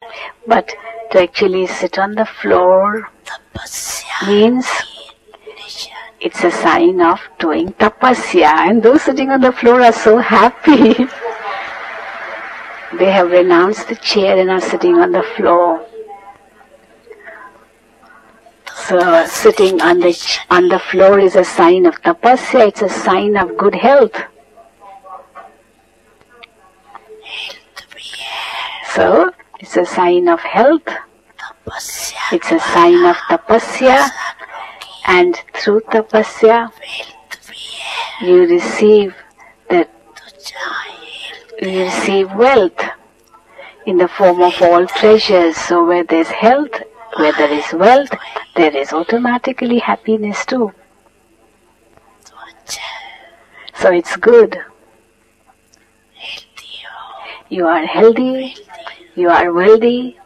But to actually sit on the floor means it's a sign of doing tapasya, and those sitting on the floor are so happy. They have renounced the chair and are sitting on the floor. So sitting on the floor is a sign of tapasya, it's a sign of good health. So it's a sign of health, it's a sign of tapasya, and through tapasya you receive wealth in the form of all treasures. So where there's health, where there is wealth, there is automatically happiness too. So it's good. You are healthy, you are wealthy,